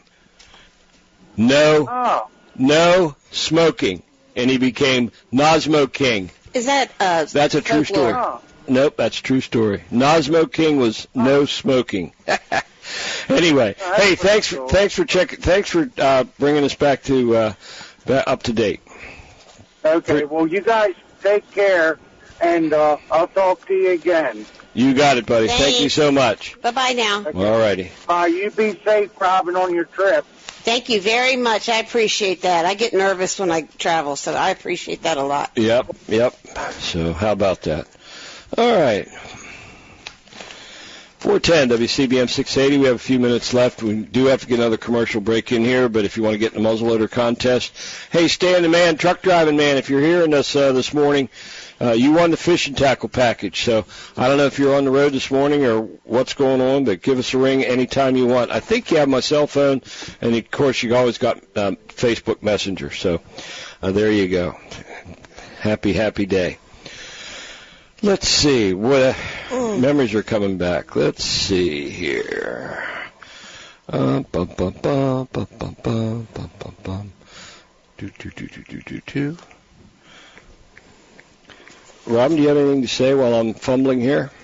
No, Oh. no smoking," and he became Nosmo King. Is that uh? That's a true folklore? story. Oh. Nope, that's a true story. Nosmo King was no smoking. Anyway, Oh, that's hey, pretty thanks for cool. thanks for checking, thanks for uh, bringing us back to uh, ba- up to date. Okay, well, you guys take care, and uh, I'll talk to you again. You got it, buddy. Thank you Thanks. so much. Bye bye now. All righty. Bye. You be safe, Robin, on your trip. Thank you very much. I appreciate that. I get nervous when I travel, so I appreciate that a lot. Yep, yep. So how about that? All right. four ten W C B M six eighty. We have a few minutes left. We do have to get another commercial break in here, but if you want to get in the muzzleloader contest, hey, Stan the man, truck driving man, if you're hearing us uh, this morning, uh, you won the fishing tackle package. So I don't know if you're on the road this morning or what's going on, but give us a ring anytime you want. I think you have my cell phone, and of course you always got um, Facebook Messenger. So uh, there you go. Happy, happy day. Let's see. What uh, memories are coming back? Let's see here. Uh, bum, bum, bum, bum, bum, bum, bum, bum, bum. Do, do, do, do, do, do, do. Robin, do you have anything to say while I'm fumbling here?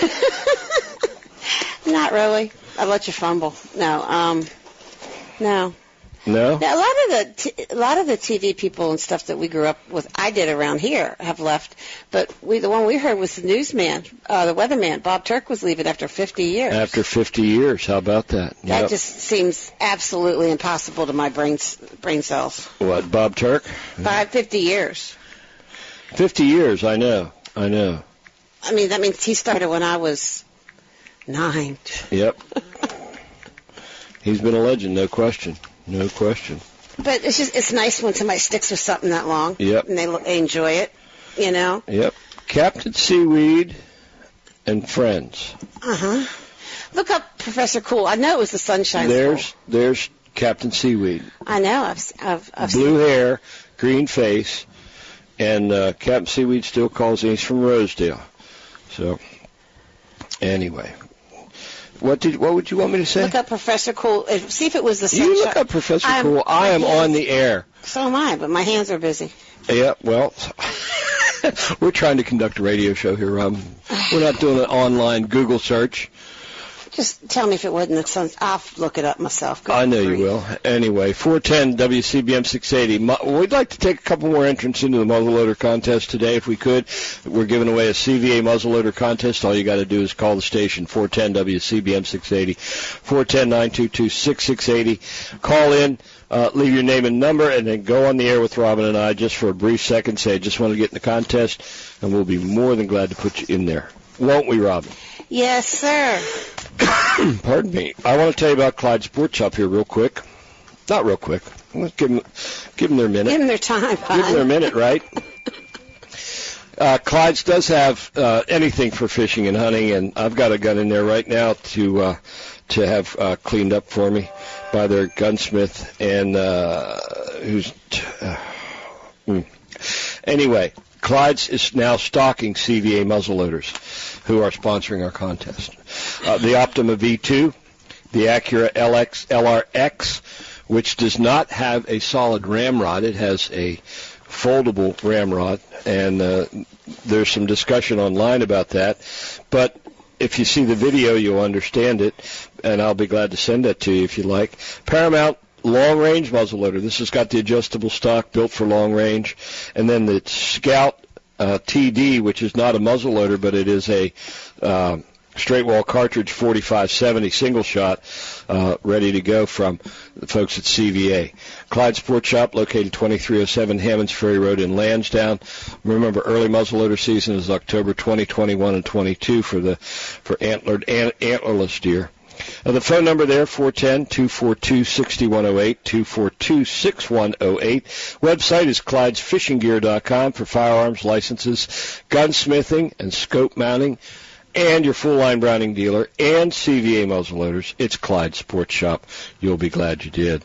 Not really. I'll let you fumble. No. Um. No. No? Now, a lot of the t- a lot of the T V people and stuff that we grew up with, I did around here, have left. But we, the one we heard was the newsman, uh, the weatherman. Bob Turk was leaving after fifty years. After fifty years. How about that? That Yep. just seems absolutely impossible to my brain brain cells. What, Bob Turk? Five, fifty years. fifty years, I know. I know. I mean, that means he started when I was nine. Yep. He's been a legend, no question. No question. But it's just it's nice when somebody sticks with something that long. Yep. And they, they enjoy it, you know. Yep. Captain Seaweed and Friends. Uh huh. Look up Professor Cool. I know it was the Sunshine There's School. there's Captain Seaweed. I know. I've I've, I've Blue seen. hair, green face, and uh, Captain Seaweed still calls him. He's from Rosedale. So anyway, what did what would you want me to say? Look up Professor Cool. uh, See if it was the Sunshine. You look up Professor I'm- Cool. I am on the air. So am I, but my hands are busy. Yeah, well, we're trying to conduct a radio show here. Um, we're not doing an online Google search. Just tell me if it wasn't the sun. I'll look it up myself. Good I know grief. you will. Anyway, four ten W C B M six eighty. We'd like to take a couple more entrants into the muzzleloader contest today, if we could. We're giving away a C V A muzzleloader contest. All you got to do is call the station, four ten W C B M six eighty, four one zero, nine two two, six six eight zero. Call in. Uh, leave your name and number, and then go on the air with Robin and I just for a brief second. Say, I just want to get in the contest, and we'll be more than glad to put you in there. Won't we, Robin? Yes, sir. Pardon me. I want to tell you about Clyde Sports Shop here real quick. Not real quick. Let's give them, give them their minute. Give them their time, Give them their minute, right? Uh, Clyde's does have uh, anything for fishing and hunting, and I've got a gun in there right now to uh, to have uh, cleaned up for me by their gunsmith, and uh, who's t- uh, mm. anyway. Clyde's is now stocking C V A muzzleloaders, who are sponsoring our contest. Uh, the Optima V two, the Acura L X L R X, which does not have a solid ramrod. It has a foldable ramrod, and uh, there's some discussion online about that. But if you see the video, you'll understand it, and I'll be glad to send that to you if you like. Paramount long-range muzzleloader. This has got the adjustable stock built for long range. And then the Scout uh, T D, which is not a muzzleloader, but it is a uh, straight-wall cartridge forty-five seventy single shot, uh, ready to go from the folks at C V A. Clyde Sports Shop, located twenty-three oh seven Hammonds Ferry Road in Lansdowne. Remember, early muzzleloader season is October twenty, twenty-one, and twenty-two for the for antlered and antlerless deer. Uh, the phone number there, four one zero, two four two, six one zero eight, two four two, six one zero eight. Website is Clydes Fishing Gear dot com for firearms licenses, gunsmithing, and scope mounting, and your full-line Browning dealer, and C V A muzzleloaders. It's Clyde Sports Shop. You'll be glad you did.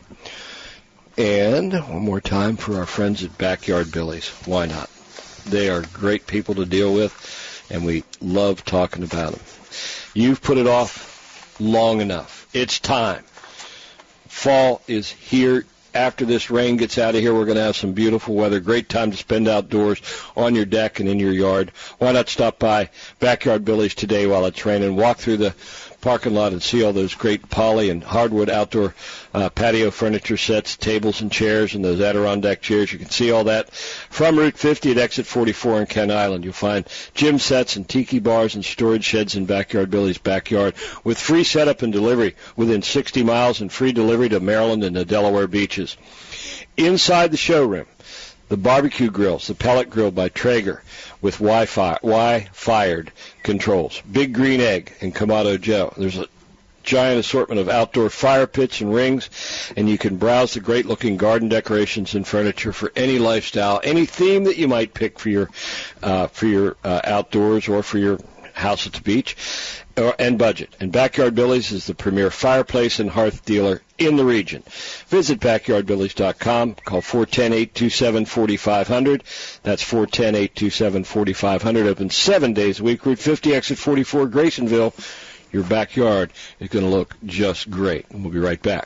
And one more time for our friends at Backyard Billy's. Why not? They are great people to deal with, and we love talking about them. You've put it off long enough. It's time. Fall is here. After this rain gets out of here, we're going to have some beautiful weather. Great time to spend outdoors on your deck and in your yard. Why not stop by Backyard Billy's today while it's raining? Walk through the parking lot and see all those great poly and hardwood outdoor uh, patio furniture sets, tables and chairs, and those Adirondack chairs. You can see all that from Route fifty at Exit forty-four in Kent Island. You'll find gym sets and tiki bars and storage sheds in Backyard Billy's backyard with free setup and delivery within sixty miles and free delivery to Maryland and the Delaware beaches. Inside the showroom, the barbecue grills, the pellet grill by Traeger with Wi-Fi, Y-fired controls, Big Green Egg and Kamado Joe. There's a giant assortment of outdoor fire pits and rings, and you can browse the great-looking garden decorations and furniture for any lifestyle, any theme that you might pick for your uh, for your uh, outdoors or for your house at the beach, or, and budget. And Backyard Billy's is the premier fireplace and hearth dealer in the region. Visit backyard billies dot com. Call four one zero, eight two seven, four five zero zero. That's four one zero, eight two seven, four five zero zero. Open seven days a week. Route fifty, Exit forty-four, Graysonville. Your backyard is going to look just great. And we'll be right back.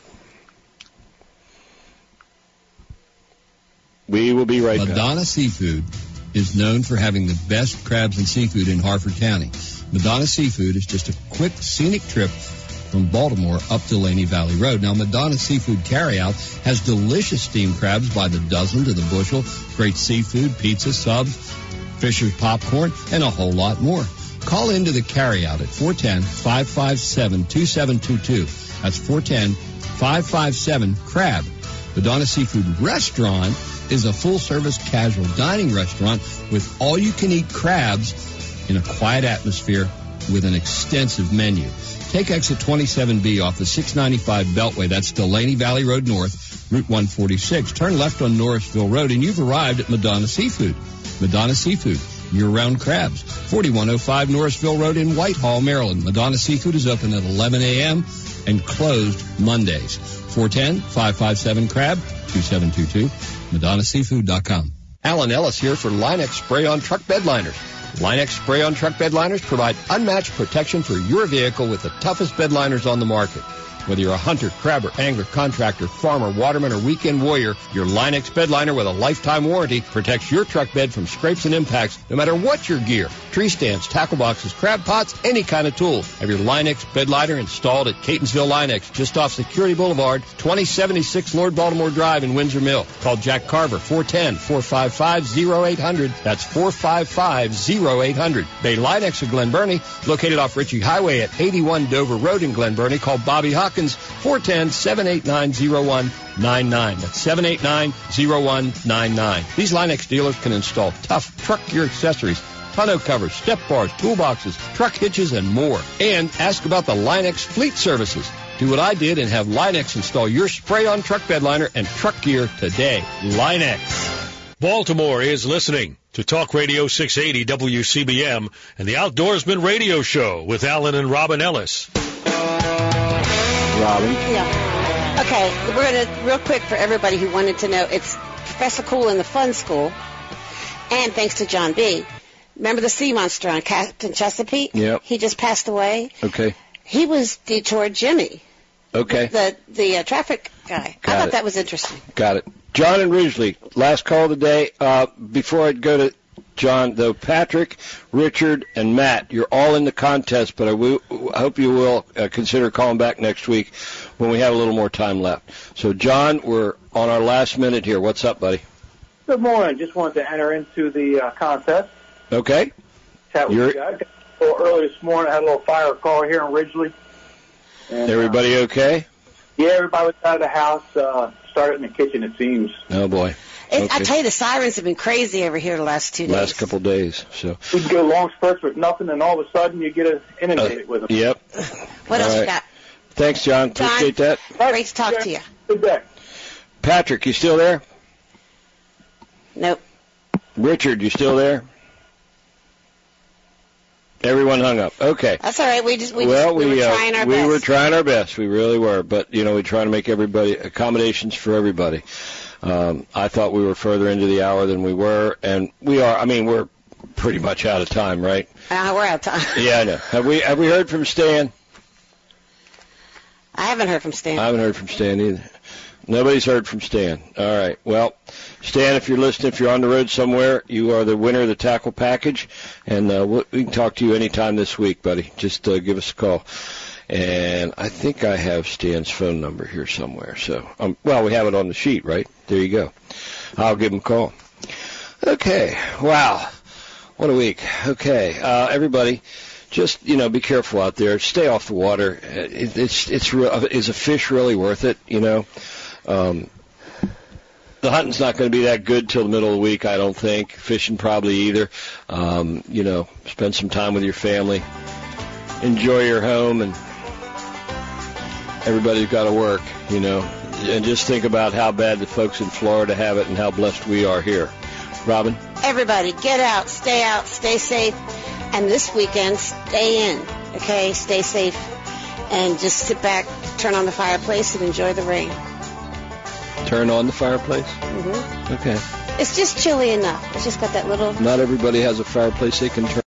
We will be right Madonna back. Madonna Seafood is known for having the best crabs and seafood in Harford County. Madonna Seafood is just a quick, scenic trip from Baltimore up to Laney Valley Road. Now, Madonna Seafood Carryout has delicious steamed crabs by the dozen to the bushel, great seafood, pizza, subs, Fisher's popcorn, and a whole lot more. Call into the carryout at four one zero, five five seven, two seven two two. That's four one zero, five five seven, CRAB. Madonna Seafood Restaurant is a full-service casual dining restaurant with all-you-can-eat crabs in a quiet atmosphere with an extensive menu. Take exit twenty-seven B off the six ninety-five Beltway. That's Delaney Valley Road North, Route one forty-six. Turn left on Norrisville Road, and you've arrived at Madonna Seafood. Madonna Seafood, year-round crabs. forty-one oh five Norrisville Road in Whitehall, Maryland. Madonna Seafood is open at eleven a.m. and closed Mondays. four one zero, five five seven, CRAB, two seven two two, madonna seafood dot com. Alan Ellis here for Line-X Spray-On Truck Bed Liners. Line-X Spray-On Truck Bed Liners provide unmatched protection for your vehicle with the toughest bed liners on the market. Whether you're a hunter, crabber, angler, contractor, farmer, waterman, or weekend warrior, your Line-X bed liner with a lifetime warranty protects your truck bed from scrapes and impacts no matter what your gear. Tree stands, tackle boxes, crab pots, any kind of tool. Have your Line-X bed liner installed at Catonsville Line-X, just off Security Boulevard, twenty seventy-six Lord Baltimore Drive in Windsor Mill. Call Jack Carver, four one zero, four five five, zero eight hundred. That's four five five, zero eight hundred. Bay Line-X of Glen Burnie, located off Ritchie Highway at eighty-one Dover Road in Glen Burnie. Call Bobby Hawkins, four one zero, seven eight nine, zero one nine nine. That's seven eight nine, zero one nine nine. These Line-X dealers can install tough truck gear accessories, tonneau covers, step bars, toolboxes, truck hitches, and more. And ask about the Line-X fleet services. Do what I did and have Line-X install your spray-on truck bed liner and truck gear today. Line-X. Baltimore is listening to Talk Radio six eighty W C B M and the Outdoorsman Radio Show with Alan and Robin Ellis. Robin? Yeah. Okay, we're going to, real quick for everybody who wanted to know, it's Professor Cool in the Fun School, and thanks to John B. Remember the sea monster on Captain Chesapeake? Yep. He just passed away. Okay. He was Detour Jimmy. Okay. The the uh, traffic guy. Got I thought it. that was interesting. Got it. John and Ridgely, last call of the day. Uh, before I go to John, though, Patrick, Richard, and Matt, you're all in the contest, but I, will, I hope you will uh, consider calling back next week when we have a little more time left. So, John, we're on our last minute here. What's up, buddy? Good morning. Just wanted to enter into the uh, contest. Okay. Chat with You're, you guys. A little early this morning, I had a little fire call here in Ridgely. And, everybody uh, okay? Yeah, everybody was out of the house. Uh, started in the kitchen, it seems. Oh, boy. It, Okay. I tell you, the sirens have been crazy over here the last two days. Last couple of days. So. You can go long spurts with nothing, and all of a sudden you get inundated Uh, with them. Yep. What All else you right. got? Thanks, John. John, Appreciate that. Great to talk to you. Good day. Patrick, you still there? Nope. Richard, you still there? Everyone hung up. Okay. That's all right. We just we, well, just, we, we were uh, trying our we best. were trying our best. We really were. But, you know, we try to make everybody accommodations for everybody. Um, I thought we were further into the hour than we were, and we are. I mean, we're pretty much out of time, right? Uh, we're out of time. Yeah, I know. Have we have we heard from Stan? I haven't heard from Stan. I haven't heard from Stan either. Nobody's heard from Stan. All right. Well, Stan, if you're listening, if you're on the road somewhere, you are the winner of the tackle package, and uh, we can talk to you anytime this week, buddy. Just uh, give us a call. And I think I have Stan's phone number here somewhere. So, um, well, we have it on the sheet, right? There you go. I'll give him a call. Okay. Wow. What a week. Okay. Uh, everybody, just, you know, be careful out there. Stay off the water. It, it's, it's real. Is a fish really worth it? You know, um, the hunting's not going to be that good till the middle of the week, I don't think. Fishing probably either. Um, you know, spend some time with your family. Enjoy your home, and everybody's got to work, you know. And just think about how bad the folks in Florida have it and how blessed we are here. Robin? Everybody, get out, stay out, stay safe. And this weekend, stay in, okay? Stay safe. And just sit back, turn on the fireplace, and enjoy the rain. Turn on the fireplace? Mm-hmm. Okay. It's just chilly enough. It's just got that little... Not everybody has a fireplace they can turn